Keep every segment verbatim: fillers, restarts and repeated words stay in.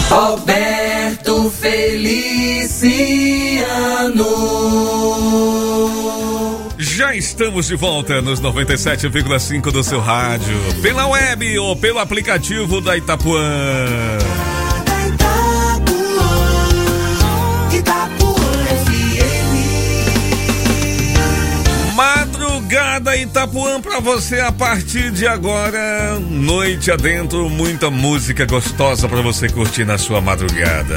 Roberto Feliciano. Já estamos de volta nos noventa e sete vírgula cinco do seu rádio, pela web ou pelo aplicativo da Itapuã. Madrugada Itapuã pra você a partir de agora, noite adentro, muita música gostosa pra você curtir na sua madrugada.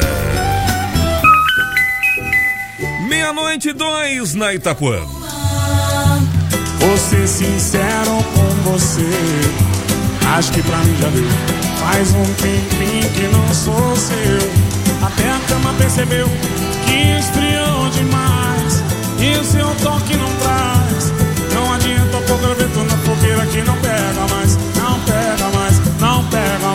Meia-noite e dois na Itapuã. Vou ser sincero com você, acho que pra mim já deu. Faz um tempinho que não sou seu, até a cama percebeu que esfriou demais e o seu toque não traz. Não adianta pôr graveto na fogueira que não pega mais, não pega mais, não pega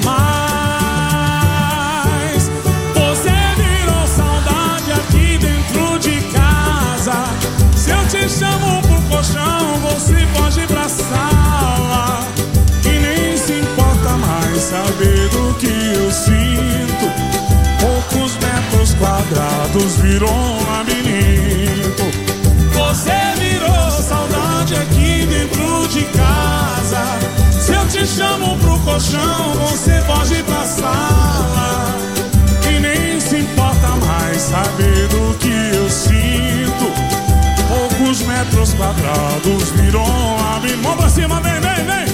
mais. Você virou saudade aqui dentro de casa. Se eu te chamo pro colchão, você foge pra sala e nem se importa mais saber do que eu sinto. Poucos metros quadrados virou um labirinto. Você virou saudade aqui dentro de casa. Se eu te chamo pro colchão, você foge pra sala e nem se importa mais saber do que eu sinto. Poucos metros quadrados virou um labirinto. Mão pra cima, vem, vem, vem.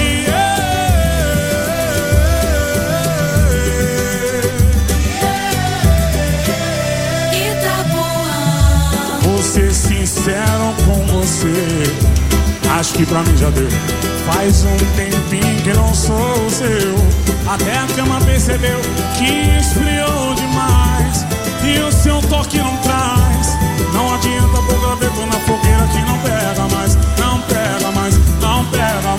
Vou ser sincero com você, acho que pra mim já deu. Faz um tempinho que não sou seu, até a cama percebeu que esfriou demais e o seu toque não traz. Não adianta pôr graveto na fogueira que não pega mais, não pega mais, não pega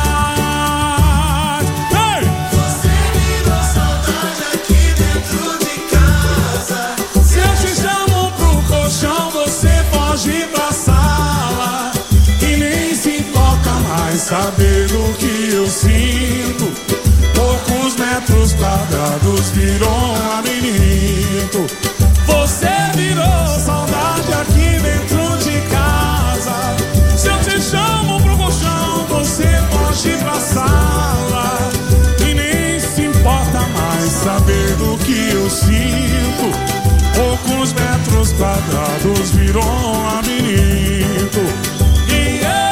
mais. Hey! Você virou saudade aqui dentro de casa. Se eu te chamo pro colchão, você foge pra sala e nem se importa mais saber do que eu sinto. Poucos metros quadrados virou um labirinto. Você virou saudade aqui dentro de casa. Se eu te chamo pro colchão, você foge pra sala e nem se importa mais saber do que eu sinto. Poucos metros quadrados virou um labirinto. Yeah.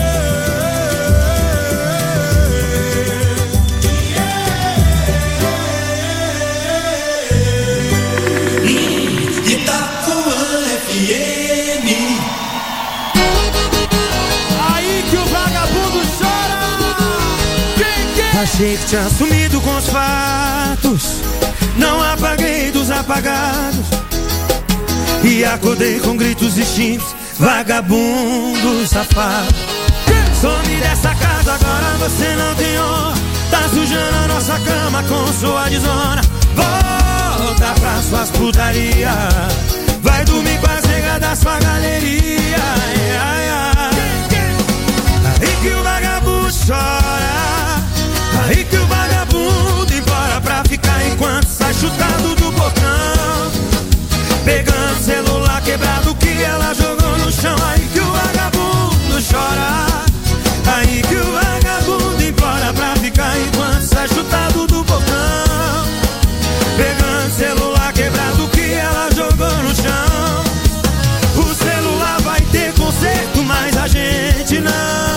Itapuã F M. Aí que o vagabundo chora. Quem, quem? Achei que tinha sumido com os fatos, não apaguei dos apagados e acordei com gritos distintos, vagabundo safado. Some dessa casa, agora você não tem honra. Tá sujando a nossa cama com sua desonra. Volta pra suas putaria, vai dormir com as negas da sua galeria. Ai, ai, ai. Aí que o vagabundo chora, aí que o vagabundo implora pra ficar enquanto sai chutado do portão, pegando celular quebrado que ela jogou no chão. Aí que o vagabundo chora, aí que o vagabundo implora pra ficar enquanto sai chutado do portão, pegando celular quebrado que ela jogou no chão. O celular vai ter conserto, mas a gente não.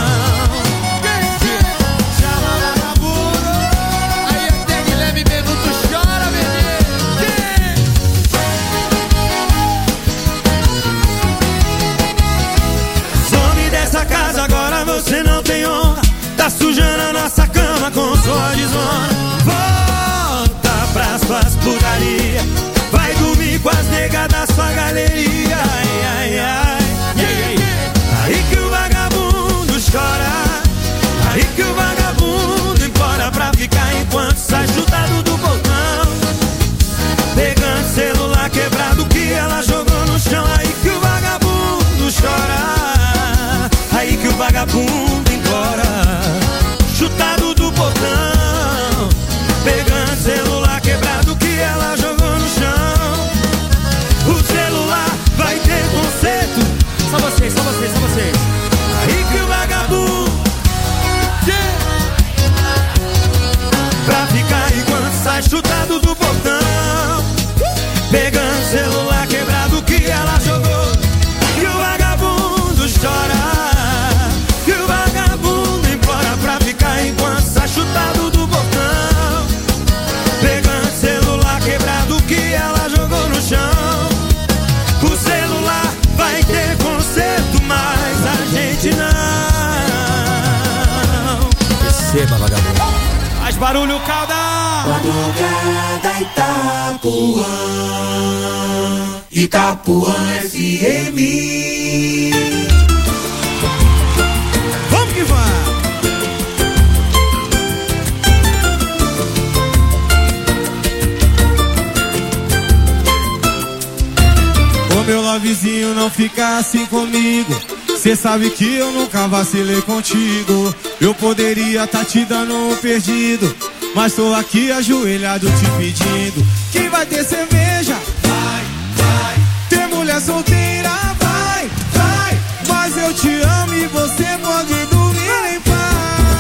Você não tem honra, tá sujando a nossa cama com sua desonra. Volta pras suas putaria, vai dormir com as negas da sua galeria. Ai, ai, ai. Aí que o vagabundo chora, aí que o vagabundo implora pra ficar enquanto sai chutado do portão, pegando celular quebrado que ela jogou no chão. Aí que o vagabundo chora, aí que o vagabundo implora, chutado do portão, pegando celular quebrado Beba, vagabundo. Faz barulho, calda! Madrugada Itapuã, Itapuã F M. Vamos que vai! Ô meu lovezinho, não fica assim comigo. Cê sabe que eu nunca vacilei contigo. Eu poderia tá te dando um perdido, mas tô aqui ajoelhado te pedindo. Que vai ter cerveja? Vai, vai. Ter mulher solteira? Vai, vai. Mas eu te amo e você pode dormir em paz.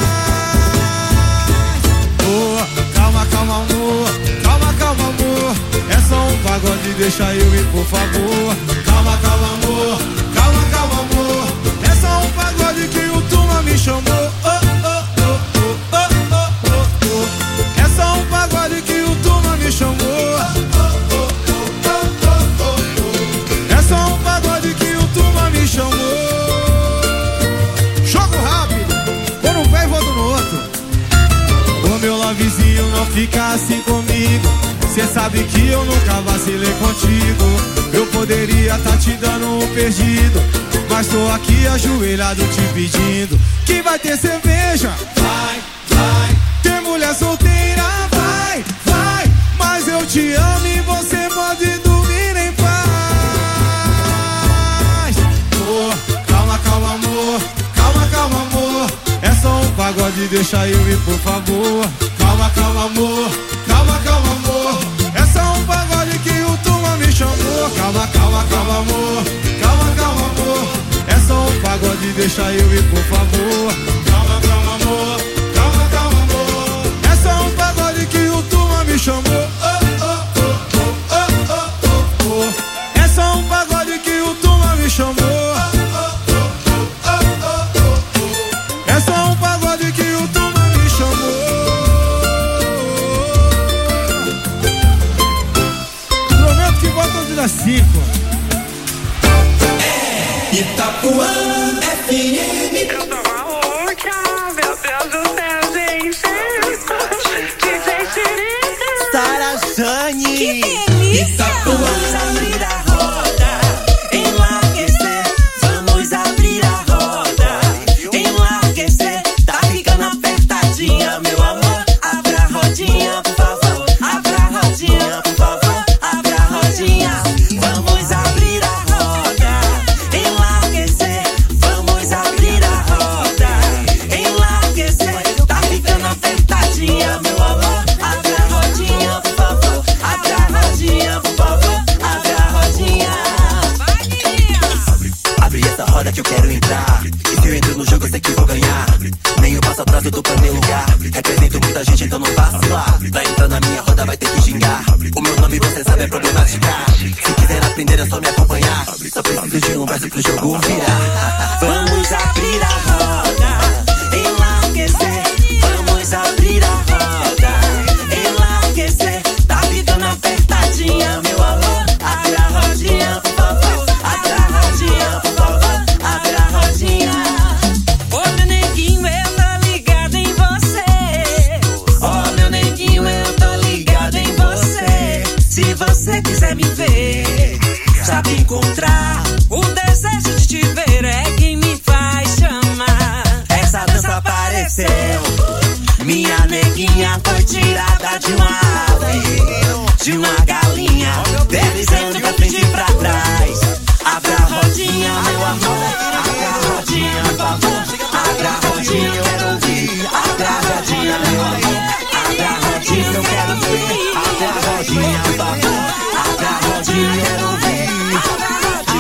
Oh, calma, calma, amor. Calma, calma, amor. É só um pagode, deixa eu ir, por favor. Calma, calma, amor. Calma, calma, amor. É só um pagode que o Tuma me chamou. Oh, oh, oh, oh, oh, oh, oh, oh. É só um pagode que o Tuma me chamou. Oh, oh, oh, oh, oh, oh, oh. É só um pagode que o Tuma me chamou. Jogo rápido, vou num pé e vou no outro. Ô meu lovezinho, não fica assim comigo. Cê sabe que eu nunca vacilei contigo. Eu poderia tá te dando um perdido, mas tô aqui ajoelhado te pedindo. Que vai ter cerveja? Vai, vai. Ter mulher solteira? Vai, vai. Mas eu te amo e você pode dormir em paz. Oh, calma, calma, amor. Calma, calma, amor. É só um pagode, deixa eu ir, por favor. Calma, calma, amor. Calma, calma, amor. É só um pagode que o Tuma me chamou. Calma, calma, calma, amor. Calma, calma, amor. É só um pagode, deixa eu ir, por favor. Calma, calma, amor. Calma, calma, amor. É só um pagode que o Tuma me chamou. Oh, oh, oh, oh, oh, oh, oh, oh. É só um pagode que o Tuma me chamou. Oh, oh, oh, oh, oh, oh. É só um pagode que o Tuma me chamou. Prometo que volta às das cinco. Itapuã F M. Eu tô maluca, meu Deus do céu, gente. D J Chirica. Sarajane. Que delícia. Itapuã. Abrir a roda, enlouquecer. Vamos abrir a roda, enlouquecer. Tá ficando apertadinha, meu amor. Abra a rodinha, por favor. Abra a rodinha, por favor. Abra a rodinha. Vamos abrir a roda, enlouquecer. Vamos abrir a roda, enlouquecer. Tá ficando apertadinha, meu amor. Abra a rodinha, por favor. Abra a rodinha, por favor. Abra a rodinha. Abre essa roda que eu quero entrar. E se eu entro no jogo, eu sei que vou ganhar. Nem eu passo atrás, eu tô pra meu lugar. Represento muita gente, então não vacilar. Pra entrar na minha roda vai ter que xingar. O meu nome você sabe é problemática. Se quiser aprender é só me acompanhar. Só preciso de um verso pro jogo virar. Vamos abrir a roda, enlouquecer. Vamos abrir a roda, enlouquecer. Tá ficando apertadinha, meu amor. Abra a rodinha, por favor. Abra a rodinha, por favor. Abra a rodinha. Ô meu neguinho, eu tô ligado em você. Ô meu neguinho, eu tô ligado em você. Se você quiser me ver, sabe encontrar. O desejo de te ver é quem me faz chamar. Essa dança apareceu. Minha neguinha foi tirada de uma ave, de uma galinha, deslizando pra frente e pra trás. Abra a rodinha, meu amor. Abra a rodinha, por favor. Abra a rodinha, eu quero ouvir. Abra a rodinha, meu amor. Abra a rodinha, eu quero ver. Abra a rodinha, por favor. Abra a rodinha, eu quero ouvir. Abra a rodinha.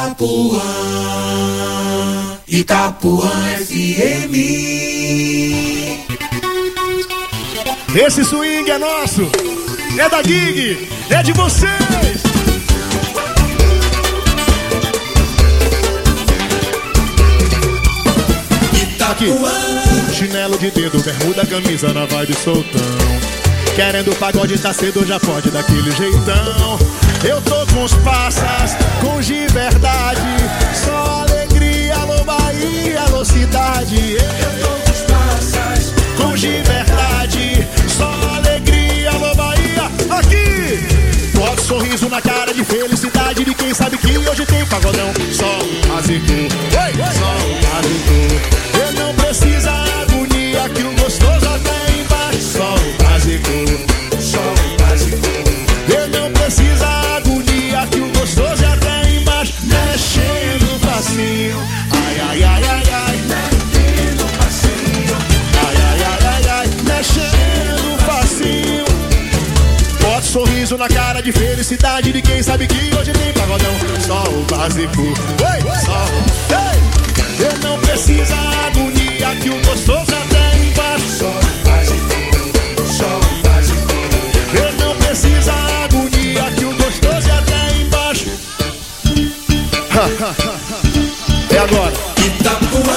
Itapuã, Itapuã F M. Esse swing é nosso, é da Gig, é de vocês. Aqui, chinelo de dedo, bermuda, camisa na vibe soltão. Querendo pagode, tá cedo, já pode daquele jeitão. Eu tô com os passas, com de verdade. Só alegria, alô Bahia, alô cidade. Eu tô com os passas, com de verdade. Só alegria, alô Bahia. Aqui! Bota sorriso na cara de felicidade de quem sabe que hoje tem pagodão. Só o básico, oi, só o básico. Eu não precisa agonia que o gostoso até embaixo. Só o básico, só o básico. Eu não precisa agonia que o gostoso até embaixo. Mexendo facinho, ai, ai, ai, ai, ai. Mexendo facinho, ai, ai, ai, ai, ai. Mexendo facinho. Bota sorriso na cara de felicidade de quem sabe que hoje tem pagodão. Só o básico, oi, só o, ei. Eu não preciso agonia que o gostoso até embaixo. Só o básico, só o básico. Eu não preciso agonia que o gostoso até embaixo. É agora. Itapuã,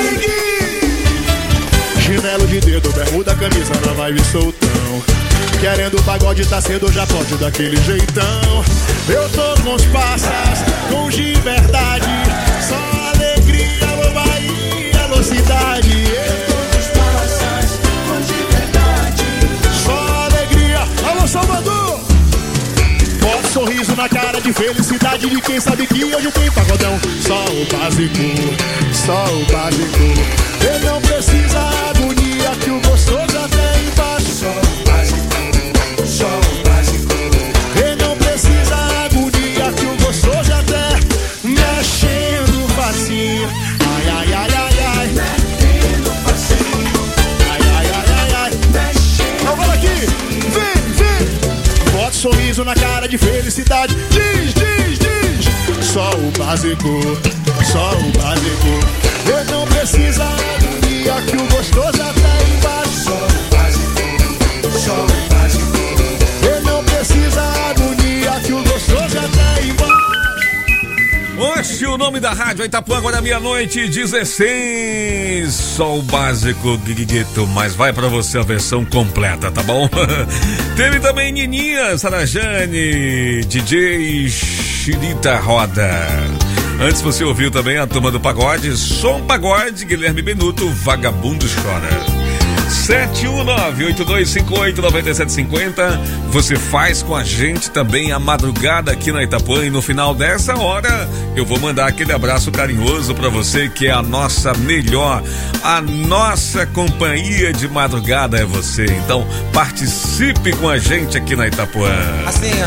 Chinelo de dedo, bermuda, camisa na vibe soltão. Querendo pagode, tá cedo, já pode daquele jeitão. Eu tô com os passas, com de verdade. Só alegria, alô Bahia, alô cidade. Eu tô com os passas, com de verdade. Só alegria, alô Salvador. Bota sorriso na cara de felicidade de quem sabe que hoje tem pagodão. Só o básico, só o básico. Eu não precisa agonia que o gostoso até embaixo. Só o básico, só o básico. Eu não precisa agonia que o gostoso até mexendo facinho. Ai, ai, ai, ai, ai. Mexendo facinho. Ai, ai, ai, ai, ai. Mexendo. Agora aqui, vem, vem. Bota sorriso na cara de felicidade. Diz, diz, diz. Só o básico, só o básico. Eu não preciso agonia que o gostoso até embaixo. Só o básico, só o básico. Eu não preciso agonia que o gostoso até embaixo. Oxe, o nome da rádio Itapuã, agora meia-noite dezesseis. Só o básico, Guiguito, mas vai pra você a versão completa, tá bom? Teve também Nininha, Sarajane, D J Chirita Roda. Antes você ouviu também a turma do pagode, Som Pagode, Guilherme Benuto, Vagabundo Chora. sete um nove, oito dois cinco oito, nove sete cinco zero. Você faz com a gente também a madrugada aqui na Itapuã. E no final dessa hora eu vou mandar aquele abraço carinhoso pra você, que é a nossa melhor, a nossa companhia de madrugada é você. Então participe com a gente aqui na Itapuã. Assim, ó.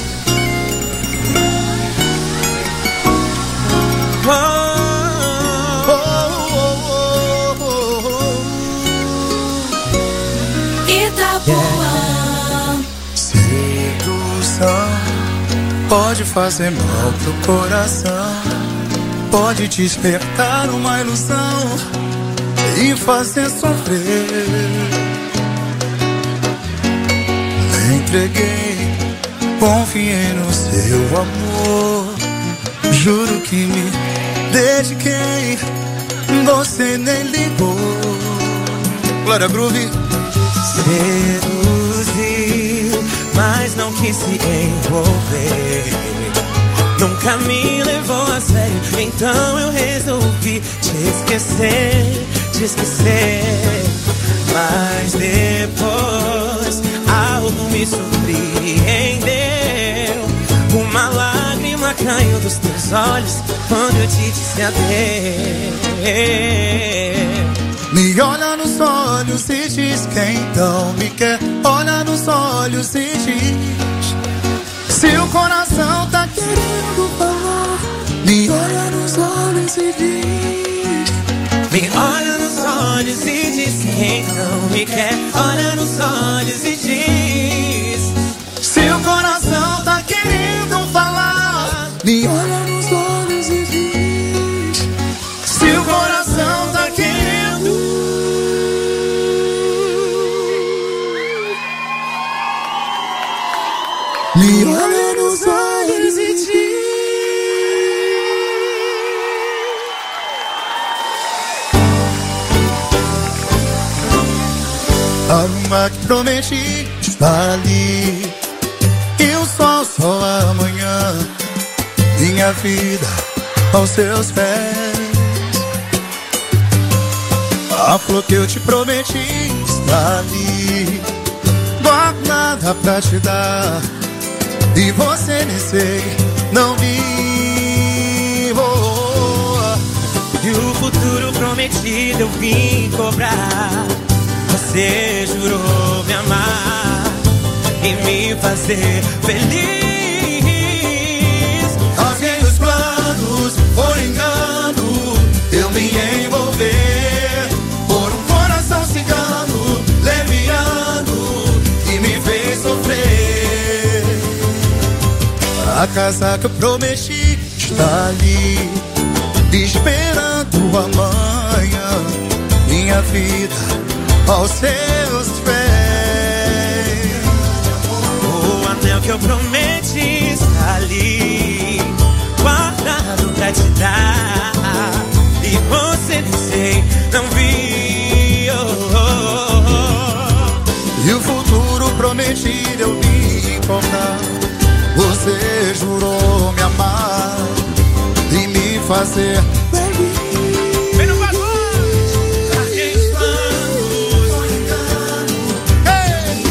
Oh, oh, oh, oh, oh. Itapuã. Sedução pode fazer mal pro coração, pode despertar uma ilusão e fazer sofrer. Me entreguei, confiei no seu amor, juro que me dediquei, você nem ligou. Glória Groove. Seduziu, mas não quis se envolver. Nunca me levou a sério, então eu resolvi te esquecer, te esquecer. Mas depois algo me surpreendeu. Uma lágrima caiu dos teus olhos quando eu te disse adeus. Me olha nos olhos e diz quem então me quer. Olha nos olhos e diz se o coração tá querendo falar. Me olha nos olhos e diz. Me olha nos olhos e diz quem não me quer. Olha nos olhos e diz se o coração tá querendo falar. Me olha nos olhos e Me olha nos olhos e diz: a lua que prometi está ali, e o sol só amanhã. Minha vida aos seus pés. A flor que eu te prometi está ali, guardada pra te dar, e você nem sei, não vi. Oh, oh, oh. E o futuro prometido eu vim cobrar. Você jurou me amar e me fazer feliz. Rasguei os planos, por engano, eu me envolver por um coração cigano, leviano, que me fez sofrer. A casa que eu prometi está ali, esperando amanhã. Minha vida aos seus pés. O anel que eu prometi está ali, guardado pra te dar, e você nem sei, não vi. Oh, oh, oh. E o futuro prometido eu vim encontrar. Você jurou me amar e me fazer feliz. Vem no bagulho! Larguei os planos, por engano, Ei!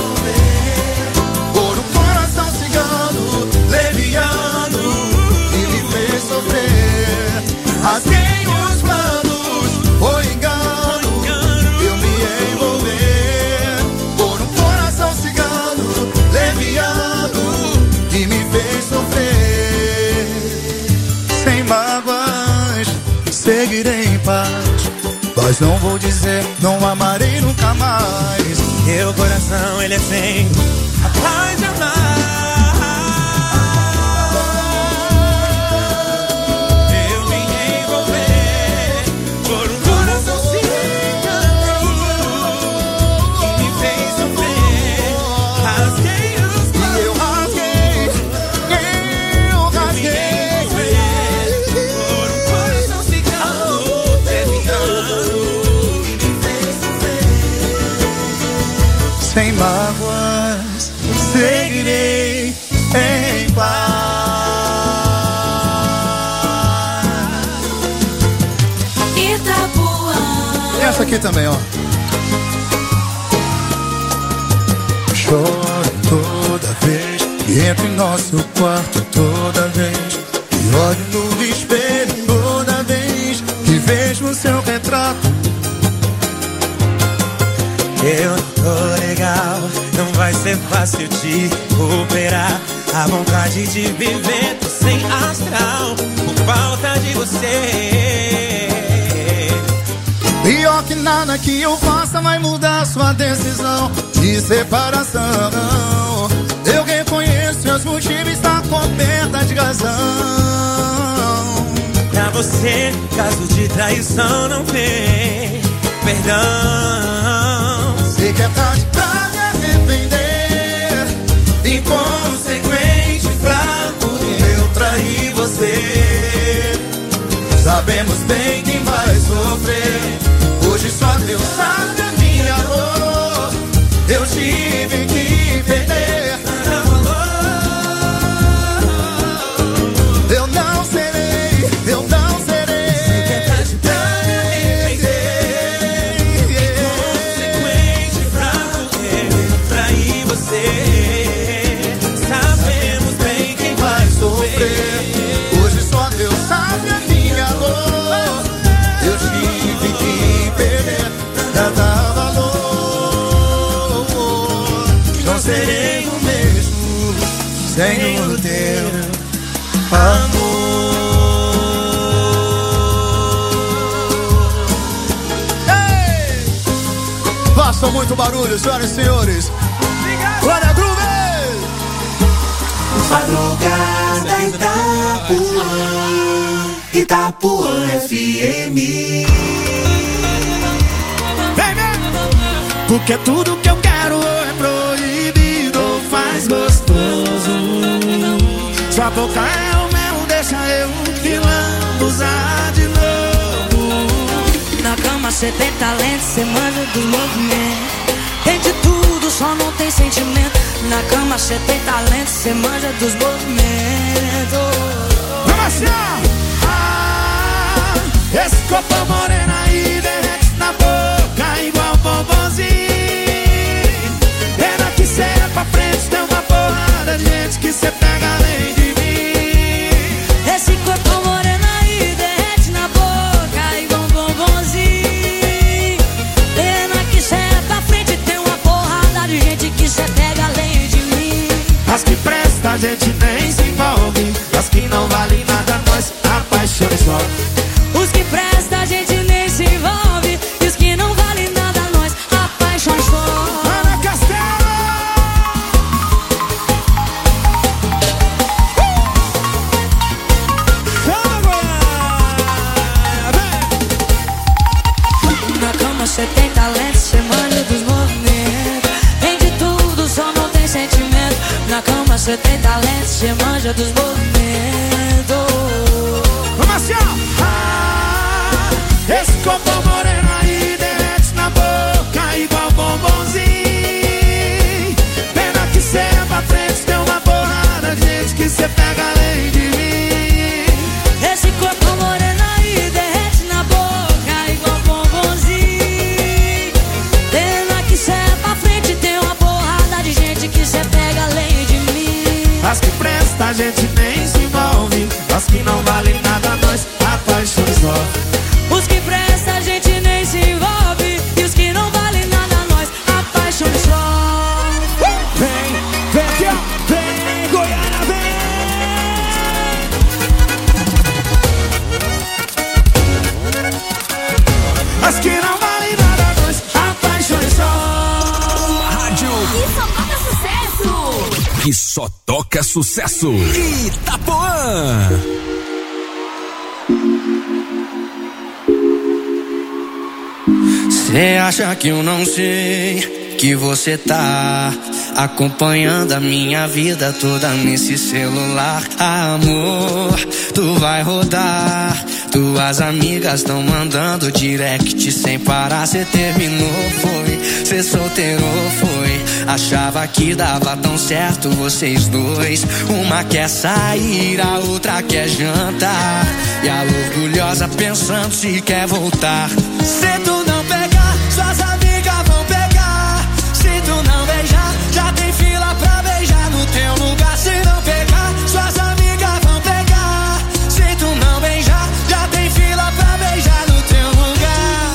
Por um coração cigano, leviano, que me fez sofrer. Rasguei os planos, por engano, eu me envolver. Por um coração cigano, leviano, que me fez sofrer. Sem mágoas, seguirei em paz, mas não vou dizer, não amarei nunca mais. meu coração ele é sem capaz de amar. Eu me envolver por um coração cigano que me fez sofrer. Rasguei os E eu rasguei, eu rasguei. por um coração cigano, leviano, que me fez sofrer. Sem mágoas, seguirei em paz. Itapuã. E essa aqui também, ó. Choro toda vez que entro em nosso quarto, toda vez que olho no espelho, toda vez que vejo o seu retrato. Eu não tô legal, não vai ser fácil te recuperar. A vontade de viver, tô sem astral por falta de você. Pior que nada que eu faça vai mudar sua decisão de separação. Eu reconheço seus motivos, está coberta de razão. Pra você, caso de traição não vem perdão. Sei que é tarde pra me arrepender, inconsequente, fraco, eu traí você. Sabemos bem quem vai sofrer, hoje só Deus sabe a minha dor. Eu tive que perder, eu não serei, eu não serei. Sei que é tarde pra me arrepender, inconsequente, fraco, eu traí você. Sabemos bem quem vai sofrer, Hoje só Deus sabe a minha dor. Eu tive que perder pra dar valor. Não serei o mesmo sem o teu amor. Ei! Façam muito barulho, senhoras e senhores. Glória Groove! Madrugada Itapuã, Itapuã F M. Vem, vem! Porque tudo que eu quero é proibido, faz gostoso. Sua boca é o mel, deixa eu te lambuzar de novo. Na cama cê tem talento, cê manja dos movimentos. Tem de tudo, só não tem sentimento. Na cama cê tem talento, cê manja dos movimentos. Vamos assim, ó. Ah, esse corpo moreno aí derrete na boca igual bombonzinho. Pena que cê é pra frente, tem uma porrada de gente que cê pega além de mim. Esse corpo moreno aí derrete na boca igual bombonzinho. Pena que cê é pra frente, tem uma porrada de gente que cê pega além de mim. As que presta a gente nem se envolve, as que não valem nada nós apaixonamos logo. Os que presta a gente nem se envolve, e os que não valem nada nós apaixonamos logo. Ana Castelo! Na cama cê tem talento, cê manja dos movimentos. Tem de tudo, só não tem sentimento. Na cama cê tem talento, cê manja dos movimentos. Vamos assim, ó. Ah, esse corpo moreno aí derrete na boca igual bombonzinho. Pena que cê é pra frente, tem uma porrada de gente que cê pega além de mim. Esse corpo moreno aí derrete na boca igual bombonzinho. Pena que cê é pra frente, tem uma porrada de gente que cê pega além de mim. As que presta a gente nem se envolve, as que não valem nada nós apaixonamos logo. Os que presta a gente nem se envolve, e os que não valem nada nós apaixonamos logo. Vem, vem aqui, ó. Vem, Goiânia, vem. As que não valem nada nós apaixonamos logo. Rádio que só toca sucesso. Itapuã. Cê acha que eu não sei que você tá acompanhando a minha vida toda nesse celular? Amor, tu vai rodar. Tuas amigas tão mandando direct sem parar. Cê terminou, foi? Cê solteirou, foi? Achava que dava tão certo vocês dois. Uma quer sair, a outra quer jantar. E a orgulhosa pensando se quer voltar. Se tu não pegar, suas amigas vão pegar. Se tu não beijar, já tem fila pra beijar no teu lugar. Se não pegar, suas amigas vão pegar. Se tu não beijar, já tem fila pra beijar no teu lugar.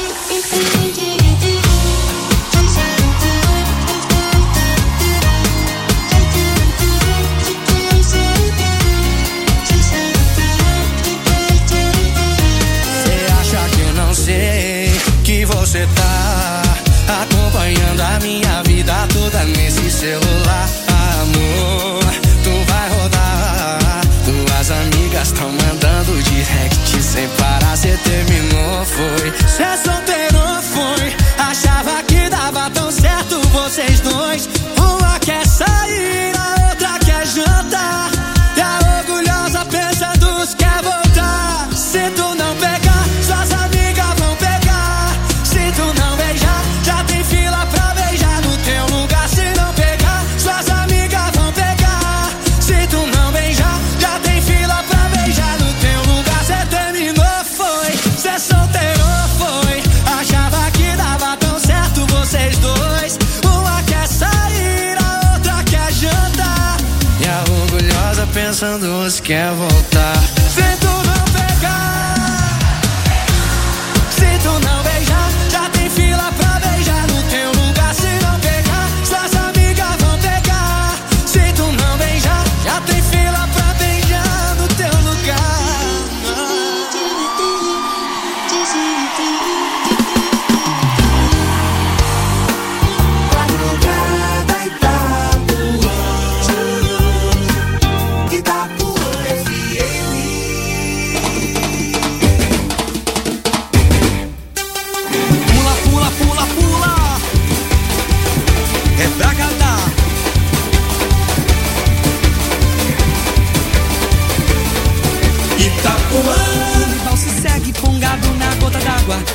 Cê acha que eu não sei que você tá acompanhando a minha vida toda nesse celular? Amor, tu vai rodar. Tuas amigas tão mandando direct sem parar. Cê terminou, foi? Cê solteirou, foi? Achava que dava tão certo vocês dois. Uma quer sair, a outra quer jantar. E a orgulhosa pensando se quer voltar. Se tu não pegar, suas amigas vão pegar. Se tu não beijar, já tem fila pra beijar no teu lugar. Se não pegar, suas amigas vão pegar. Se tu não beijar, já tem fila pra beijar no teu lugar. Cê terminou, foi? Cê solteirou, foi? Achava que dava tão certo vocês dois. Uma quer sair, a outra quer jantar. E a orgulhosa pensando se quer voltar. Se tu não pegar, se tu não beijar, já tem fila pra beijar no teu lugar. Se não pegar, suas amigas vão pegar. Se tu não beijar, já tem fila pra beijar no teu lugar. Madrugada Itapuã, Itapuã F M.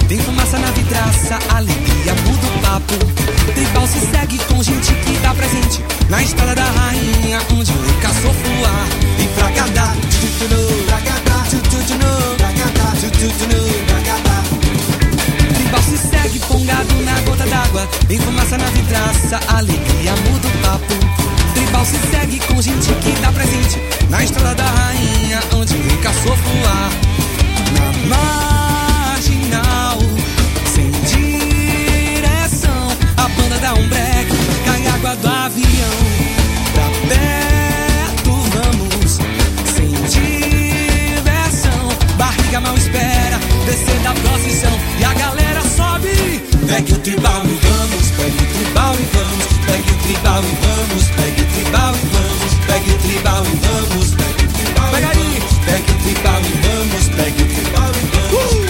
tem fumaça na vidraça, alegria muda o papo. Tribal se segue com gente que dá presente na estrada da rainha, onde o rei caçou fluar. E pra gadá, tututunu, pra gadá, tututunu, pra gadá, tututunu, pra gadá. Tribal se segue pongado na gota d'água, tem fumaça na vidraça, alegria muda o papo. Tribal se segue com gente que dá presente na estrada da rainha, onde o rei caçou fluar. Na marginal, sem direção, a banda dá um break, cai água do avião. Pra perto vamos, sem diversão, barriga mal espera, descer da procissão e a galera sobe. Pegue o tribal e vamos, pegue o tribal e vamos, pegue o tribal e vamos, pegue o tribal e vamos, pegue o tribal e vamos, pegue o tribal. Pega aí, pegue o tribal e vamos, pegue o tribal e vamos. Uh!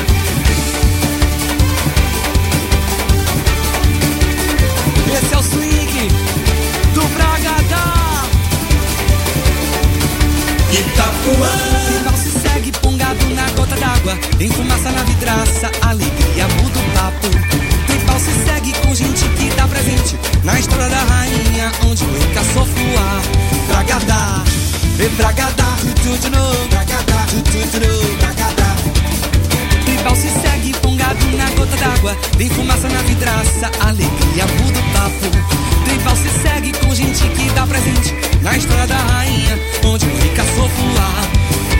Esse é o swing do Bragadá. Itapuã. Tribal se segue pongado na gota d'água, em fumaça na vidraça, alegria muda o papo. Tribal se segue com gente que dá presente na história da rainha, onde o rei caçou fluar. Bragadá, e Bragadá, tututunu, Bragadá, tututunu, Bragadá. Tribal se segue pongado na gota d'água, tem fumaça na vidraça, alegria muda o papo. Tribal se segue com gente que dá presente na história da rainha, onde o rei caçou fluar.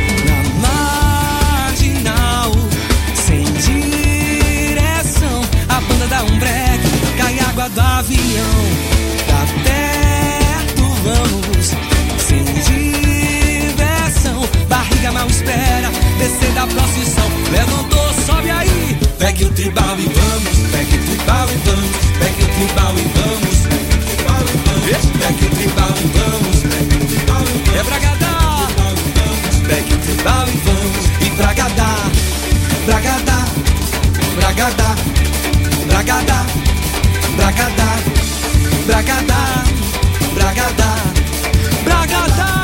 Na marginal, sem direção, a banda dá um break, cai água do avião. Pra perto vamos, sem diversão, barriga mal espera, descer da procissão. Levantou, sobe aí, pegue o tribal e vamos, pegue o tribal e vamos, pegue o tribal e vamos, pegue o tribal e vamos, pegue o tribal e vamos, pegue o tribal e vamos. É Bragadá, pegue o tribal e vamos. E Bragadá, Bragadá, Bragadá, Bragadá, Bragadá, Bragadá, Bragadá, Bragadá.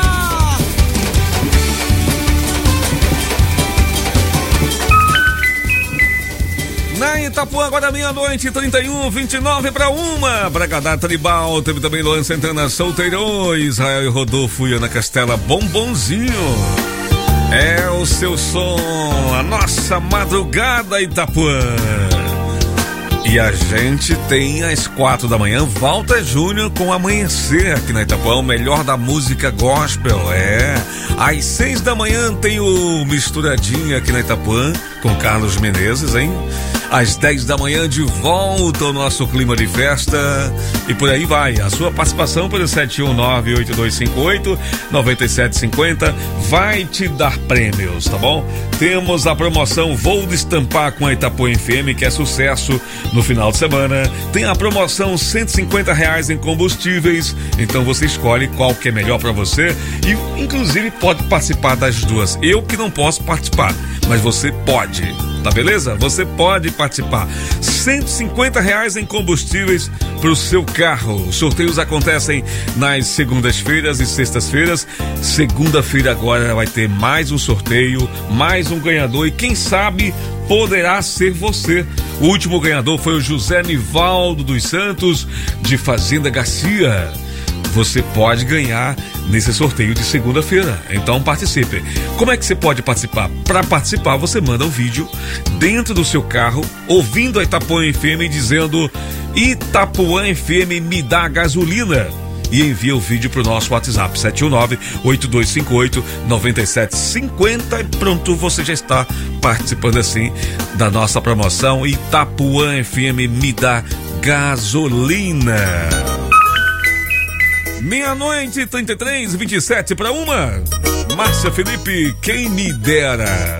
Na Itapuã, agora meia-noite, trinta e um, vinte e nove para uma. Bragadá Tribal, teve também Luan Santana, Solteirão, Israel e Rodolfo e Ana Castela, Bombonzinho. É o seu som, a nossa madrugada Itapuã. E a gente tem às quatro da manhã, Walter Júnior com Amanhecer aqui na Itapuã, o melhor da música gospel, é. Às seis da manhã tem o Misturadinha aqui na Itapuã, com Carlos Menezes, hein? Às dez da manhã, de volta ao nosso clima de festa. E por aí vai. A sua participação pelo sete um nove, oito dois cinco oito, nove sete cinco zero vai te dar prêmios, tá bom? Temos a promoção Vou Destampar com a Itapuã F M, que é sucesso no final de semana. Tem a promoção cento e cinquenta reais em combustíveis. Então você escolhe qual que é melhor para você. E inclusive pode participar das duas. Eu que não posso participar, mas você pode. Tá beleza? Você pode participar. cento e cinquenta reais em combustíveis para o seu carro. Os sorteios acontecem nas segundas-feiras e sextas-feiras. Segunda-feira agora vai ter mais um sorteio, mais um ganhador e quem sabe poderá ser você. O último ganhador foi o José Nivaldo dos Santos, de Fazenda Garcia. Você pode ganhar nesse sorteio de segunda-feira, então participe. Como é que você pode participar? Para participar, você manda um vídeo dentro do seu carro, ouvindo a Itapuã F M, dizendo Itapuã F M me dá gasolina, e envia o vídeo para o nosso WhatsApp sete um nove, oito dois cinco oito, nove sete cinco zero e pronto, você já está participando assim da nossa promoção Itapuã F M me dá gasolina. Meia-noite, trinta e três, vinte e sete para uma. Márcia Felipe, quem me dera.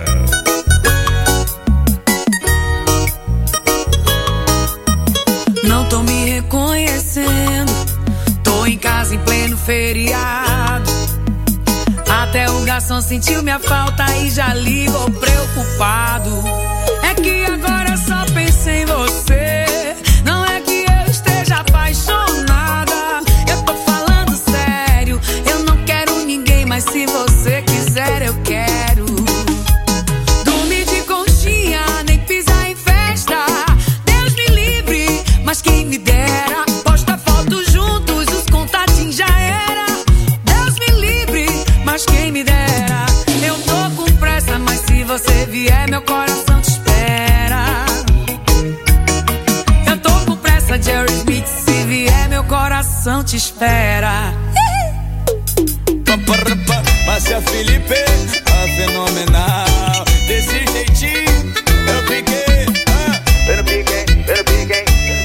Não tô me reconhecendo, tô em casa em pleno feriado. Até o garçom sentiu minha falta e já ligou preocupado. É que agora só penso em você. Não é que eu esteja apaixonada, eu tô falando sério. Eu não quero ninguém, mas se você quiser eu quero. Dormir de conchinha, nem pisar em te espera. Márcia Felipe, a fenomenal. Desse jeitinho, eu piquei. Ah, eu piquei, eu piquei.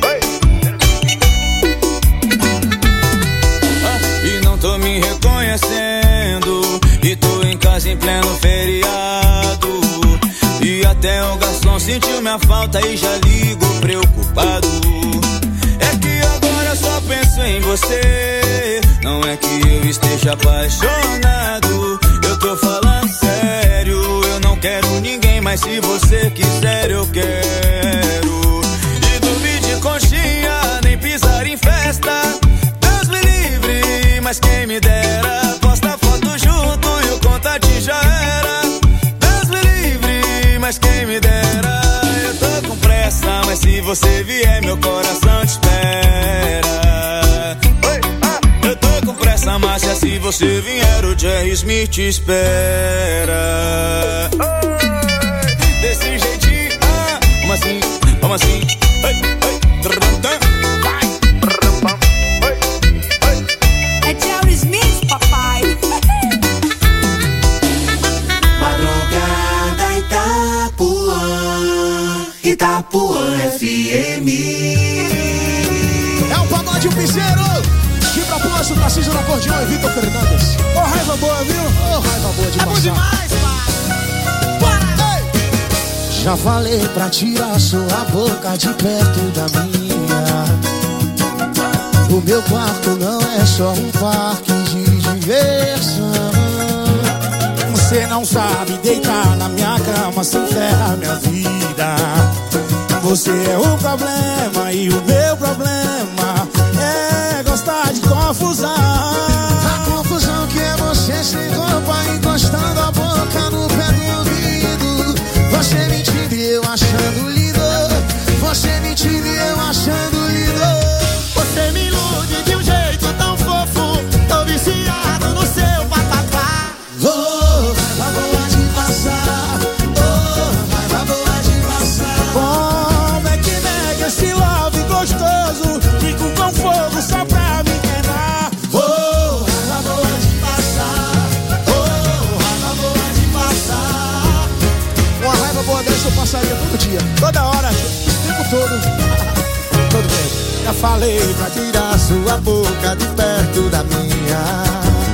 Ah, e não tô me reconhecendo. E tô em casa em pleno feriado. E até o garçom sentiu minha falta e já ligo preocupado. É que agora eu só penso em você. Não é que eu esteja apaixonado. Eu tô falando sério. Eu não quero ninguém, mas se você quiser eu quero. E dormir de conchinha, nem pisar em festa. Deus me livre, mas quem me dera. Posta foto junto e o contato já era. Deus me livre, mas quem me dera. Eu tô com pressa, mas se você vier meu coração te espera. Eu tô com pressa, Márcia, se você vier o Jerry Smith te espera. Desse jeitinho, ah, vamos assim, vamos assim. Ai, ai, vai. É Jerry Smith, papai. Madrugada Itapuã, Itapuã F M. É o pagode piseiro. Que propósito, Tarcísio no acordeão e Vitor Fernandes. Ô, oh, raiva boa, viu? Ô, oh, raiva boa de É passar. bom demais, pai. Bora! Ei! Já falei pra tirar sua boca de perto da minha. O meu quarto não é só um parque de diversão. Você não sabe deitar na minha cama sem ferrar minha vida. Você é o problema e o meu problema é gostar de confusão. A confusão que é você sem roupa, encostando a boca no pé do ouvido. Você mentindo e eu achando lindo. Você mentindo e eu achando lindo. Você me ilude de um jeito tão fofo. Tô viciado no seu papapá. Oh, raiva boa de passar. Oh, raiva boa de passar. Como é que nega esse love gostoso? Fico com fogo só pra me queimar. Oh, raiva boa de passar. Oh, raiva boa de passar. Uma raiva boa dessa eu passaria todo dia, toda hora, o tempo todo. Todo bem. Já falei pra Tirar sua boca de perto da minha.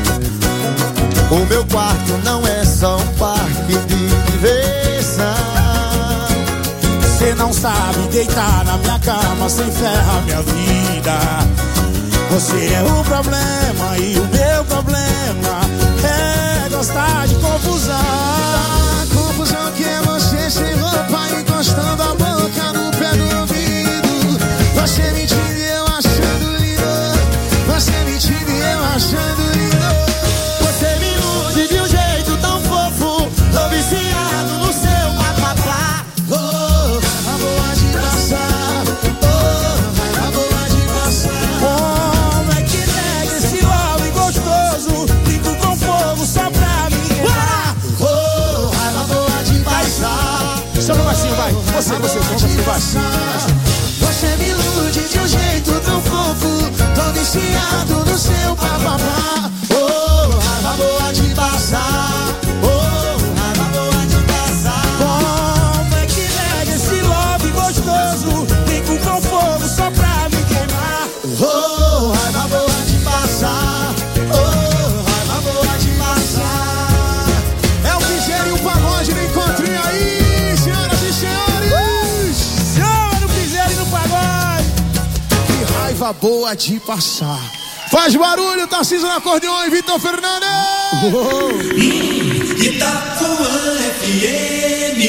O meu quarto não é só um parque de diversão. você não sabe deitar na minha cama sem ferrar minha vida. Você é o problema e o meu problema é gostar de confusão. A confusão que é você sem roupa, encostando a boca no pé do ouvido. Você mentindo e eu achando lindo. Você mentindo e eu achando lindo. Você me ilude de um jeito tão fofo. Tô viciado no seu papapá. Oh, raiva boa de passar. Oh, raiva boa de passar. Como é que nega esse love gostoso? Fico com fogo só pra me queimar. Oh, raiva boa de passar. Chama o baixinho, vai. Você, você, chama você, vai. Você me ilude de um jeito tão fofo. Tô viciado no seu papapá. Oh, raiva boa de passar. Oh, raiva boa de passar. Como é que nega esse love gostoso? Fico com fogo só pra me queimar. Oh, raiva boa de passar. Oh, raiva boa de passar. É o Piseiro e o Pagode no encontrinho aí, senhoras e senhores. Chama no Piseiro e no Pagode. Que raiva boa de passar. Faz barulho, Tarcísio no acordeão e Vitor Fernandes. Oh. Itapuã F M.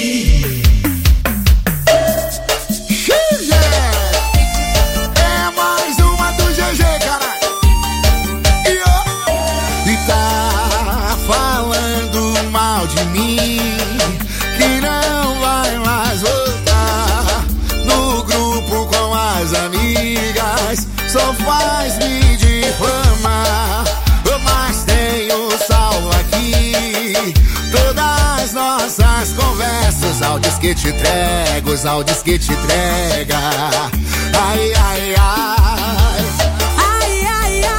É mais uma do G G, caralho. E ó, E tá falando mal de mim, que não vai mais voltar no grupo com as amigas, só faz me difamar. Mas tenho salvo aqui todas nossas conversas, áudios que te entrego, os áudios que te entrega. Ai, ai, ai. Ai, ai, ai.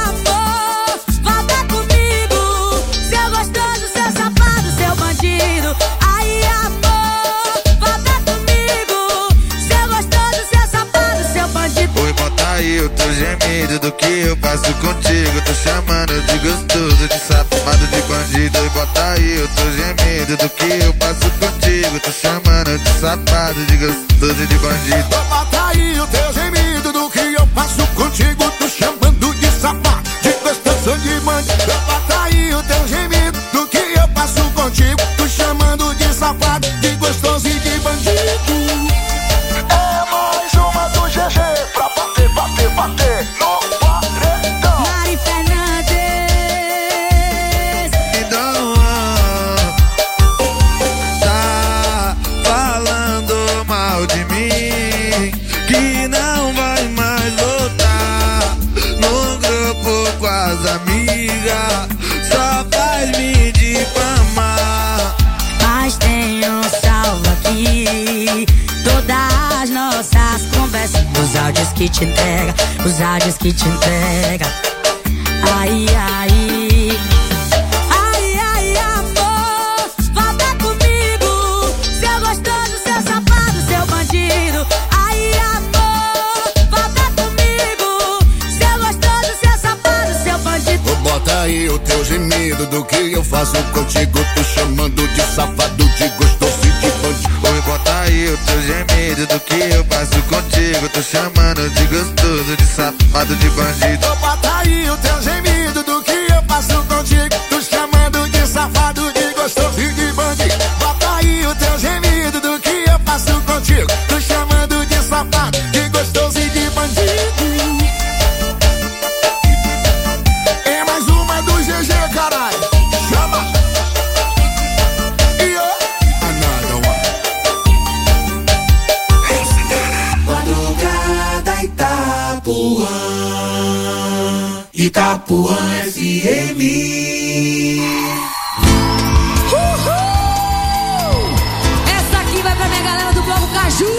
faço contigo. Tô chamando de gostoso, de safado, de bandido. E bota aí o teu gemido do que eu faço contigo. Tô chamando de safado, de gostoso, de bandido. Bota aí o teu gemido do que eu faço contigo. Tô chamando de safado, de gostoso, de bandido. Bota aí o teu gemido do que eu faço contigo. Tô chamando de safado, de gostoso e de bandido. É mais uma do G G pra bater, bater, bater no paredão. Mari Fernandes. Então, tá falando mal de mim, que não vai mais voltar no grupo com as amigas, só faz me difamar. Mas tenho salvo aqui todas as nossas conversas, os áudios que te entrega, os áudios que te entrega. Ai, ai, ai, ai, amor, volta comigo, seu gostoso, seu safado, seu bandido. Ai, amor, volta comigo, seu gostoso, seu safado, seu bandido. Bota aí o teu gemido do que eu faço contigo. Tô chamando de safado, de gostoso e de bandido. Oi, bota aí o teu gemido do que eu faço contigo. Tô chamando de gostoso, de safado, de bandido. Bota aí o teu gemido do que eu faço contigo. Tô chamando de safado, de gostoso e de bandido. Bota aí o teu gemido do que eu faço contigo. Tô chamando de safado, de gostoso e de bandido. É mais uma do G G, caralho. Chama! E ó, another one. Madrugada Itapuã, Itapuã F M. Uhul! Essa aqui vai pra minha galera do Bloco Caju.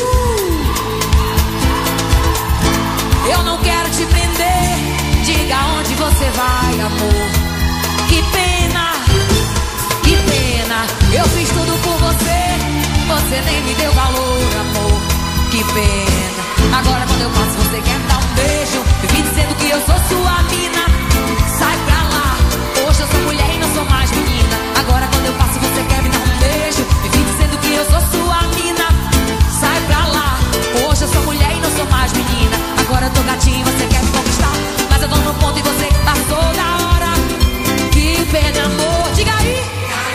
Eu não quero te prender, diga onde você vai, amor. Que pena, que pena. Eu fiz tudo por você, você nem me deu valor, amor. Que pena. Agora quando eu passo você quer me dar um beijo, vive dizendo que eu sou sua mina. Sai pra lá, hoje eu sou mulher e não sou mais menina. Agora quando eu passo você quer me dar um beijo, vive dizendo que eu sou sua mina. Sai pra lá, hoje eu sou mulher e não sou mais menina. Agora eu tô gatinho, você quer me conquistar, mas eu tô no ponto e você passou da hora. Que pena, amor, diga aí.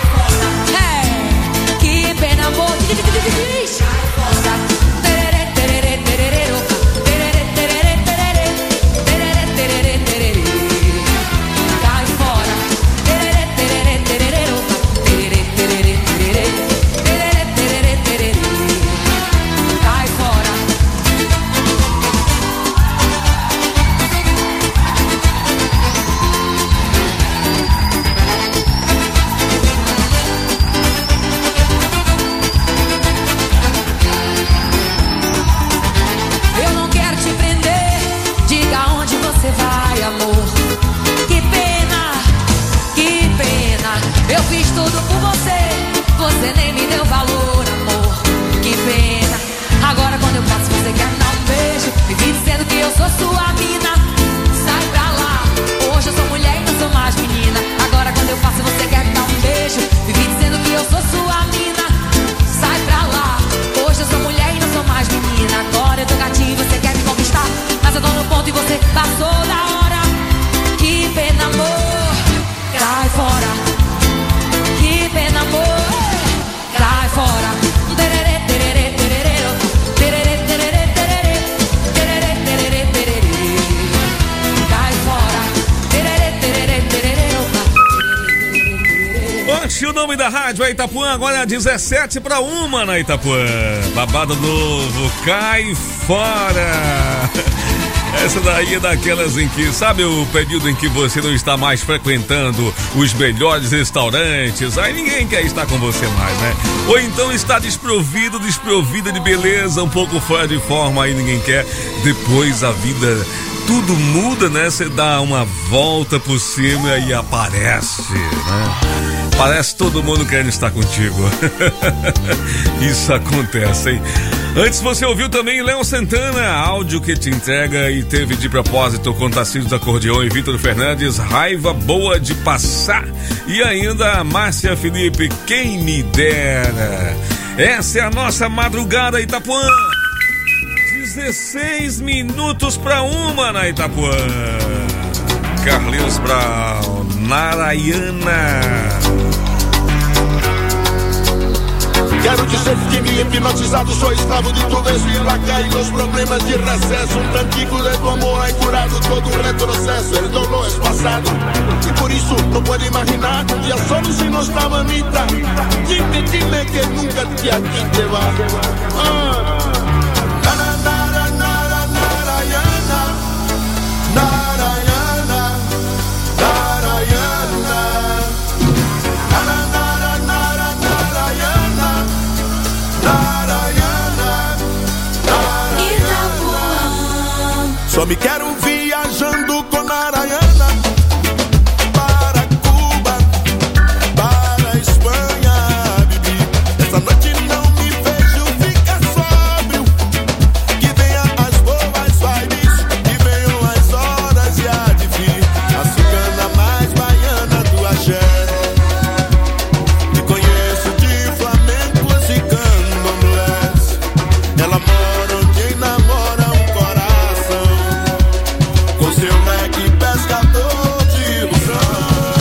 É, que pena, amor, diz, diz, diz, diz. Tererê, tererê, tererê, tererê, tererê, tererê, tererê, tererê, tererê. Cai fora. Tererê, tererê, tererê, tererê, tererê, tererê, tererê, tererê, tererê. Cai fora. Eu não quero te prender, diga onde você vai, amor. Que pena, que pena. Eu fiz tudo por você, você nem me deu valor, amor. Que pena. Agora quando eu passo você quer me dar um beijo, vive dizendo que eu sou sua mina. Sai pra lá, hoje eu sou mulher e não sou mais menina. Agora quando eu passo você quer me dar um beijo, vive dizendo que eu sou sua mina. Sai pra lá, hoje eu sou mulher e não sou mais menina. Agora eu tô gatinho e você quer me conquistar, mas eu tô no ponto e você passou da hora. Que pena, amor, cai fora. Que pena, amor, cai fora. Tererê, tererê, tererê, tererê, tererê, tererê, tererê, tererê, tererê. Cai fora. Tererê, tererê, tererê. Oxe, o nome da rádio é Itapuã, agora é dezessete para uma na Itapuã. Babado novo, cai fora. Essa daí é daquelas em que, sabe o período em que você não está mais frequentando os melhores restaurantes, aí ninguém quer estar com você mais, né? Ou então está desprovido, desprovida de beleza, um pouco fora de forma, aí ninguém quer. Depois a vida tudo muda, né? Você dá uma volta por cima e aparece, né? Parece todo mundo querendo estar contigo. Isso acontece, hein? Antes você ouviu também Léo Santana, áudio que te entrega e teve de propósito com Tarcísio do Acordeão e Vitor Fernandes, Raiva Boa de Passar. E ainda a Márcia Felipe, Quem Me Dera. Essa é a nossa madrugada Itapuã. dezesseis minutos para uma na Itapuã. Carlinhos Brown, Narayana. Quero dizer que me hipnotizado, sou escravo de tu beijo e lá cai nos problemas de recesso. Um tantico de tu amor é curado todo um retrocesso. El dolor é passado e por isso não pode imaginar que a solução não está mamita. Dime, dime que nunca te aqui te va. Ah. Só me quero viajando com Narayana para Cuba, para a Espanha, Bibi. Essa noite não me vejo ficar sóbrio. Que venha as boas vibes, que venham as horas e a de vir. A cigana mais baiana do axé. Me conheço de flamencos e candomblés. Ela mora onde namora um coração. Com seu leque pescador de ilusão.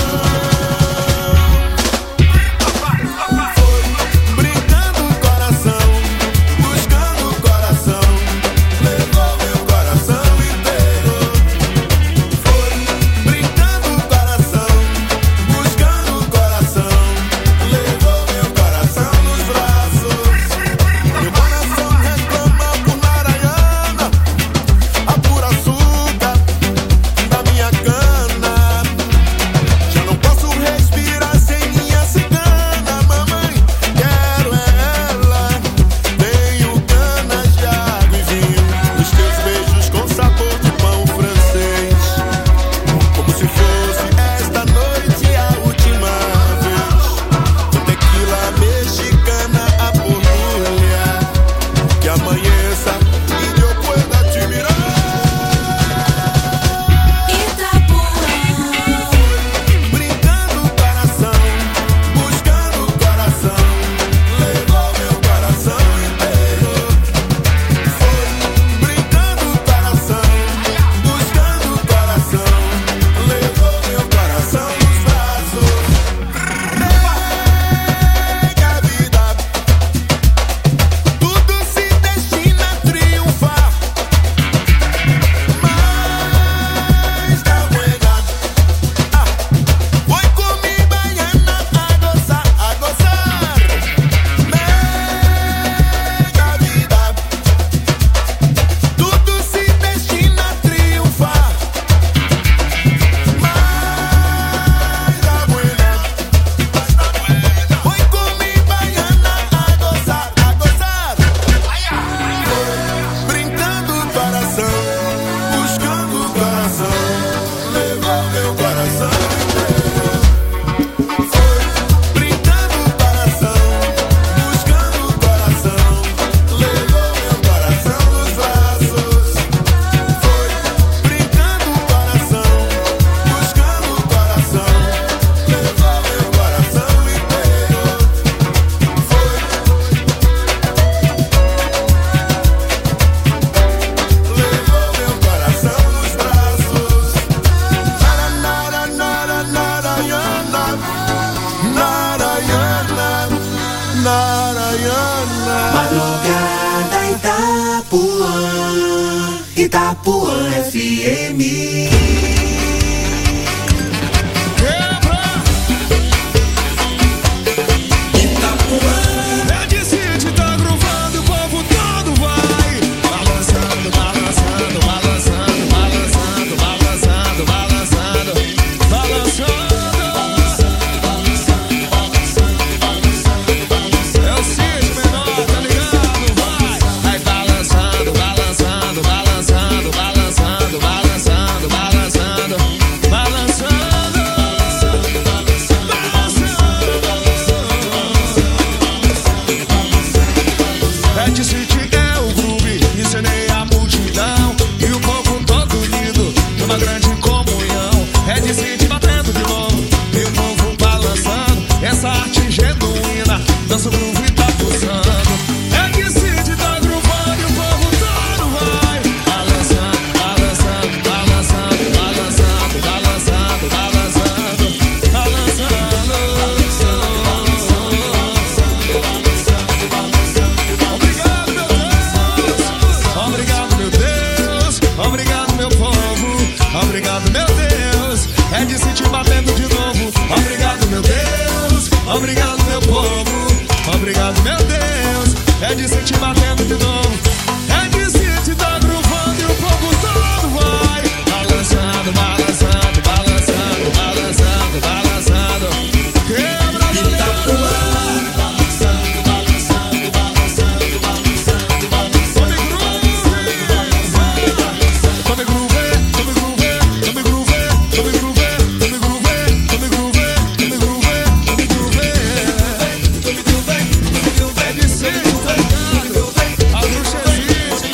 Foi brincando o coração, buscando o coração, levou meu coração inteiro. Foi brincando o coração, buscando o coração, levou meu coração nos braços. Meu coração reclama por Narayana, a pura açúcar da minha cana. Já não posso respirar sem minha cigana, mamãe. Quero ela. Tenho canas de água e vinho, os teus beijos com sabor de pão francês. Como se fosse esta noite a última vez. Com tequila mexicana a pornulha. Que amanheça e eu pueda te mirar. Brincando o coração, buscando o coração, levou meu coração inteiro. Foi brincando o coração, buscando o coração, levou meu coração nos braços. Nega a vida, tudo se destina a triunfar. Mas da buena, ah, foi com mi baiana a gozar, a gozar. Nega a vida, tudo se destina a triunfar. Mas da buena, foi com mi baiana a gozar, a gozar. Brincando o coração, buscando o coração, levou meu coração inteiro. Foi brincando o coração, buscando o coração, levou meu coração nos braços. Foi brincando o coração, buscando o coração, levou meu coração inteiro. Foi levou meu coração nos braços. Nara, nara, Narayana, Narayana, Narayana. Madrugada Itapuã, Itapuã F M. É de City, tá groovando, o povo todo vai balançando, balançando, balançando, balançando, balançando, balançando, balançando. É o City menor, tá ligado? Vai, vai balançando, balançando, balançando, balançando, balançando. Obrigado, meu povo, obrigado, meu Deus. É de sentir batendo de novo, é de sentir tá gruvando e o povo todo vai balançando, balançando, balançando, balançando, balançando. Quebra Itapuã, balançando, balançando, balançando, balançando, balançando. Tome groove, tome groove, tome groove, tome groove, tome groove, tome groove, tome groove, tome groove, tome groove, tome groove, é de ser tocado, a bruxa existe,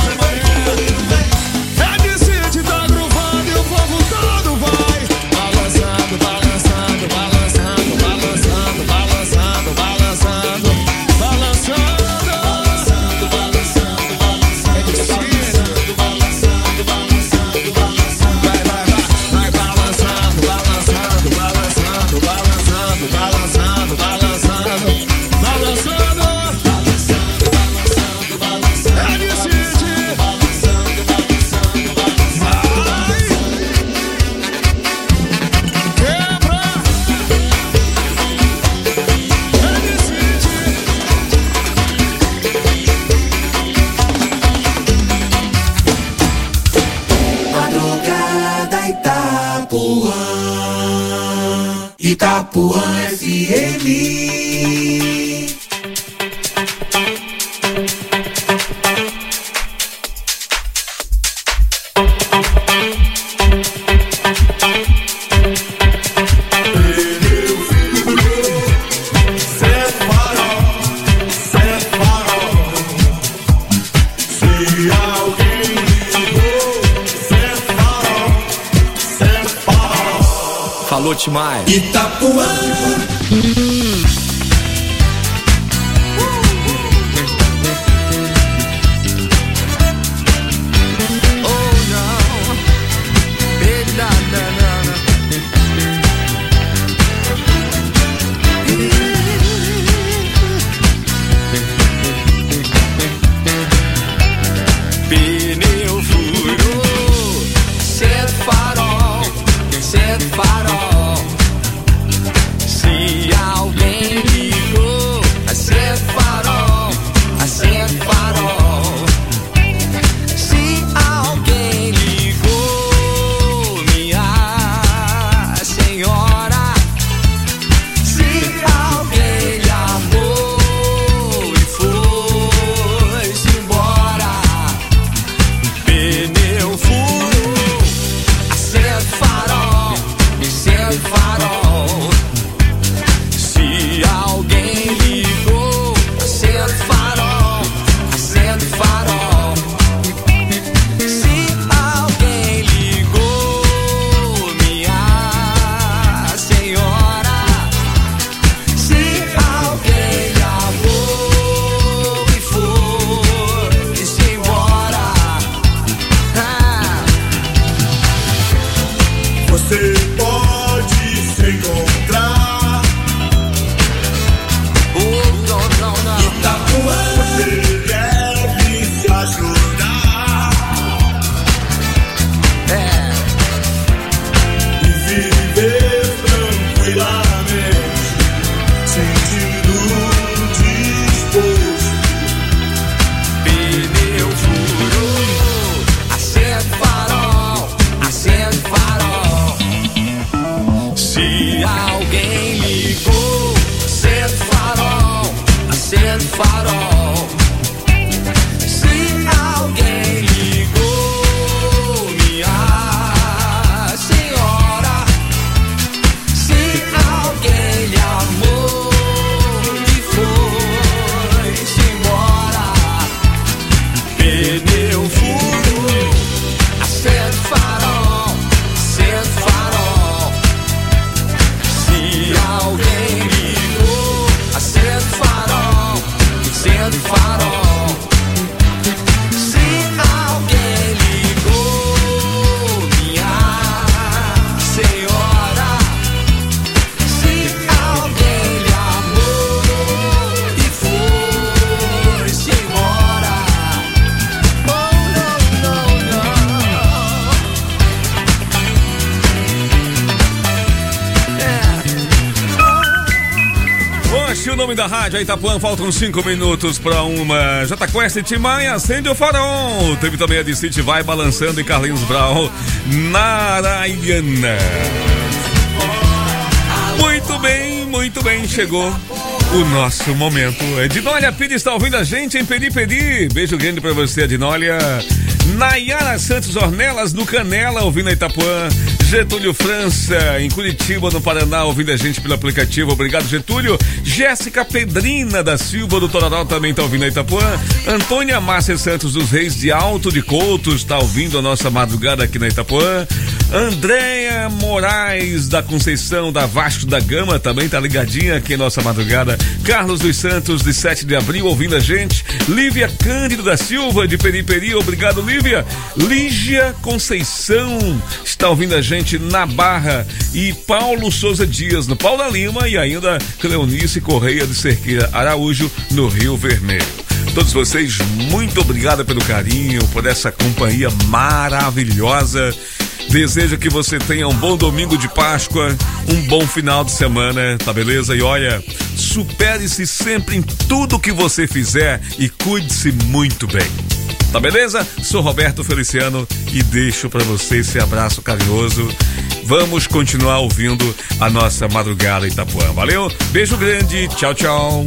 é de ser tá gruvando e o povo todo vai balançando, balançando, balançando, balançando, balançando, balançando, balançando, balançando, balançando, é de ser balançando, balançando, balançando, vai, vai, vai, vai balançando, balançando, balançando, balançando, balançando, balançando, balançando, balançando, balançando, balançando, é de ser balançando, balançando, balançando, quebra, é de ser Madrugada Itapuã, Itapuã F M. Falou, Timai. Itapuã. Pneu furou, acende farol, acende farol. Se alguém ligou, acende farol, acende farol. Se alguém ligou, minha senhora. Se alguém lhe amou e foi-se embora. Pneu furou, acende farol, acende farol. Se alguém ligou, acende farol, acende farol. Se alguém ligou, minha senhora. Se alguém lhe amou e foi-se embora. Ah. Você pode se encontrar. Oh, não, não, não. Itapuã. Você deve se ajudar. É. E viver tranquilamente, sentindo disposto. Pneu furou, acende farol, acende farol. Se alguém ligou, acende farol, acende farol. Se alguém ligou, minha senhora. Se alguém lhe amou e foi-se embora. Pneu furou, acende farol, acende farol. Se alguém ligou, acende farol, acende farol. Oxe, o nome da rádio aí, Itapuã, faltam cinco minutos pra uma. J Quest e Tim Maia, acende o farol. Teve também a de City Vai balançando e Carlinhos Brau, Narayana. Muito bem, muito bem, chegou o nosso momento. Ednólia Pires está ouvindo a gente em Peri Peri. Beijo grande pra você, Ednólia. Nayara Santos Ornelas no Canela, ouvindo a Itapuã. Getúlio França, em Curitiba, no Paraná, ouvindo a gente pelo aplicativo. Obrigado, Getúlio. Jéssica Pedrina da Silva, do Tororó, também está ouvindo a Itapuã. Antônia Márcia Santos dos Reis, de Alto de Coutos, está ouvindo a nossa madrugada aqui na Itapuã. Andréia Moraes da Conceição, da Vasco da Gama, também tá ligadinha aqui em nossa madrugada. Carlos dos Santos, de sete de abril, ouvindo a gente. Lívia Cândido da Silva, de Peri Peri, obrigado, Lívia. Lígia Conceição está ouvindo a gente na Barra. E Paulo Souza Dias, no Paula Lima. E ainda Cleonice Correia de Cerqueira Araújo, no Rio Vermelho. Todos vocês, muito obrigado pelo carinho, por essa companhia maravilhosa. Desejo que você tenha um bom domingo de Páscoa, um bom final de semana, tá beleza? E olha, supere-se sempre em tudo que você fizer e cuide-se muito bem. Tá beleza? Sou Roberto Feliciano e deixo pra você esse abraço carinhoso. Vamos continuar ouvindo a nossa madrugada Itapuã. Valeu? Beijo grande, tchau, tchau.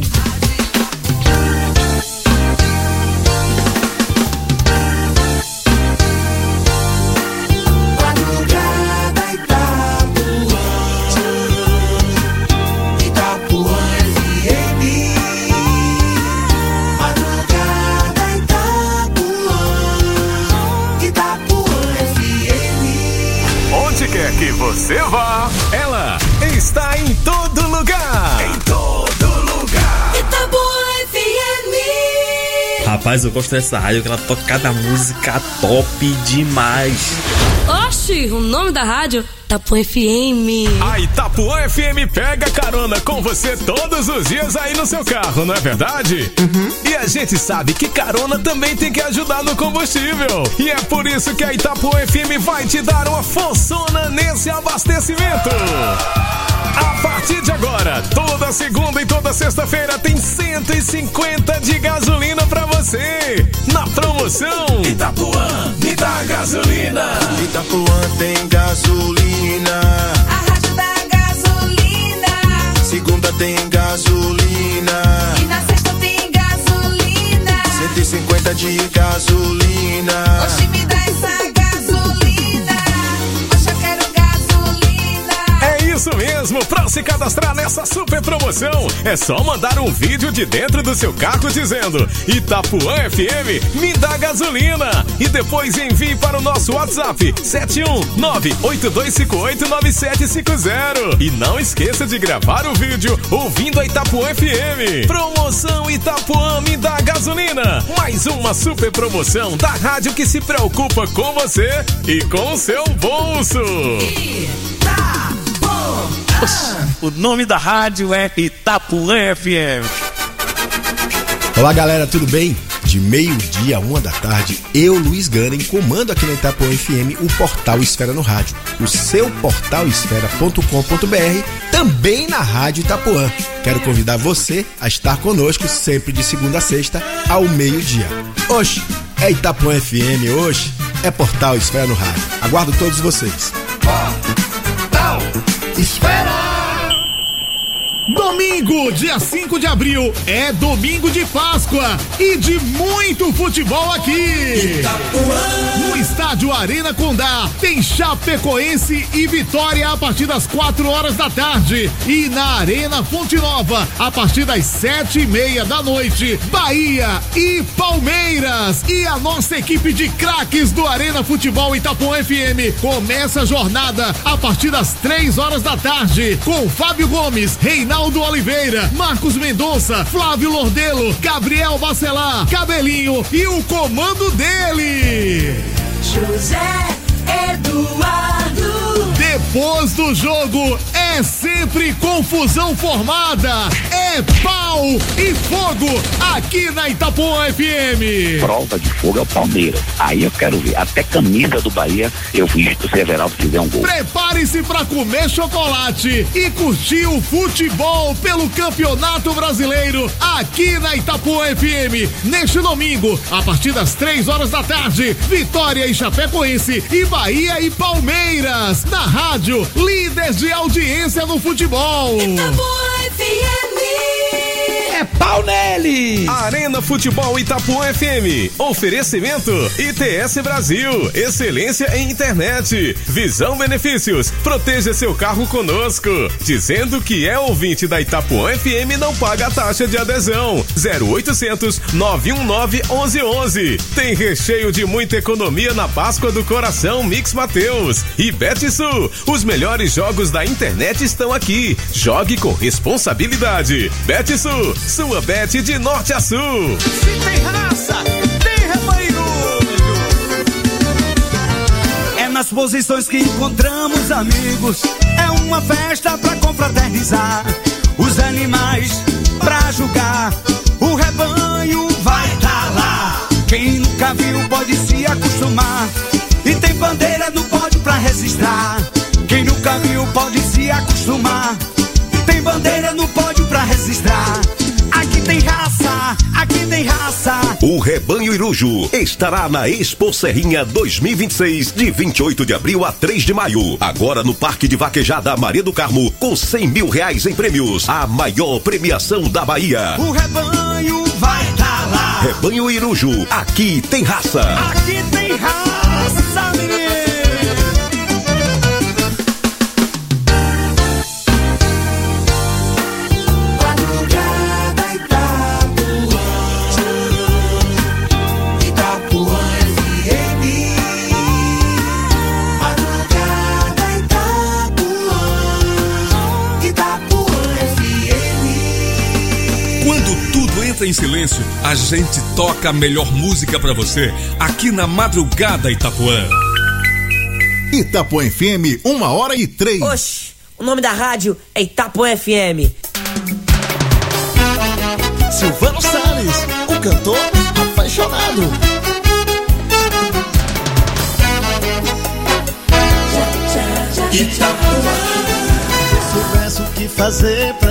Que você vá, ela está em todo lugar. Em todo lugar. Itapuã F M. Rapaz, eu gosto dessa rádio, que ela toca cada música top demais. Oxi, o nome da rádio? Itapuã F M. A Itapuã F M pega carona com você todos os dias aí no seu carro, não é verdade? Uhum. E a gente sabe que carona também tem que ajudar no combustível. E é por isso que a Itapuã F M vai te dar uma forçona nesse abastecimento. A partir de agora, toda segunda e toda sexta-feira tem cento e cinquenta de gasolina pra você. Na promoção Itapuã, me dá gasolina. Itapuã tem gasolina. A rádio da gasolina. Segunda tem gasolina. E na sexta tem gasolina. cento e cinquenta de gasolina. Oxi, me dá essa gasolina. Oxe, eu quero gasolina. É isso mesmo, pra se cadastrar nessa super promoção, é só mandar um vídeo de dentro do seu carro dizendo Itapuã F M, me dá gasolina. E depois envie para o nosso WhatsApp sete um nove oito dois cinco oito nove sete cinco zero. E não esqueça de gravar o vídeo ouvindo a Itapuã F M. Promoção Itapuã, me dá gasolina. Mais uma super promoção da rádio que se preocupa com você e com o seu bolso. O nome da rádio é Itapuã F M. Olá galera, tudo bem? De meio-dia a uma da tarde, eu, Luiz Ganem, comando aqui na Itapuã F M o portal Esfera no Rádio, o seu portal esfera ponto com ponto b r, também na Rádio Itapuã. Quero convidar você a estar conosco sempre de segunda a sexta ao meio-dia. Oxe, é Itapuã F M, oxe, é portal Esfera no Rádio. Aguardo todos vocês. Portal Esfera! Domingo, dia cinco de abril, é domingo de Páscoa e de muito futebol aqui. Itapuã. No estádio Arena Condá tem Chapecoense e Vitória a partir das quatro horas da tarde. E na Arena Fonte Nova, a partir das sete e meia da noite, Bahia e Palmeiras. E a nossa equipe de craques do Arena Futebol Itapuã F M começa a jornada a partir das três horas da tarde com Fábio Gomes, Reinaldo Oliveira, Marcos Mendonça, Flávio Lordelo, Gabriel Bacelar, Cabelinho e o comando dele, José Eduardo. Depois do jogo é sempre confusão formada, é é pau e fogo aqui na Itapuã F M. Prova de fogo é o Palmeiras. Aí eu quero ver. Até camisa do Bahia eu visto se Everaldo fizer um gol. Prepare-se pra comer chocolate e curtir o futebol pelo Campeonato Brasileiro aqui na Itapuã F M. Neste domingo, a partir das três horas da tarde, Vitória e Chapecoense e Bahia e Palmeiras. Na rádio, líder de audiência no futebol. Itapuã F M. É pau nele! Arena Futebol Itapuã F M. Oferecimento I T S Brasil. Excelência em internet. Visão Benefícios. Proteja seu carro conosco. Dizendo que é ouvinte da Itapuã F M não paga a taxa de adesão. zero oitocentos, nove um nove, onze onze. Tem recheio de muita economia na Páscoa do Coração Mix Mateus. E Betsul. Os melhores jogos da internet estão aqui. Jogue com responsabilidade. Betsul. Sua bet de norte a sul. Se tem raça, tem rebanho. É nas posições que encontramos amigos. É uma festa pra confraternizar. Os animais pra julgar. O rebanho vai tá lá. Quem nunca viu pode se acostumar. E tem bandeira no pódio pra registrar. Quem nunca viu pode se acostumar. Tem bandeira no pódio pra registrar. Aqui tem raça, aqui tem raça. O Rebanho Iruju estará na Expo Serrinha dois mil e vinte e seis, de vinte e oito de abril a três de maio. Agora no Parque de Vaquejada Maria do Carmo, com cem mil reais em prêmios. A maior premiação da Bahia. O rebanho vai tá lá. Rebanho Iruju, aqui tem raça. Aqui tem raça, menino. Em silêncio, a gente toca a melhor música pra você aqui na Madrugada Itapuã. Itapuã F M, uma hora e três. Oxi, o nome da rádio é Itapuã F M. Silvano Salles, o cantor apaixonado. Itapuã. Se soubesse o que fazer pra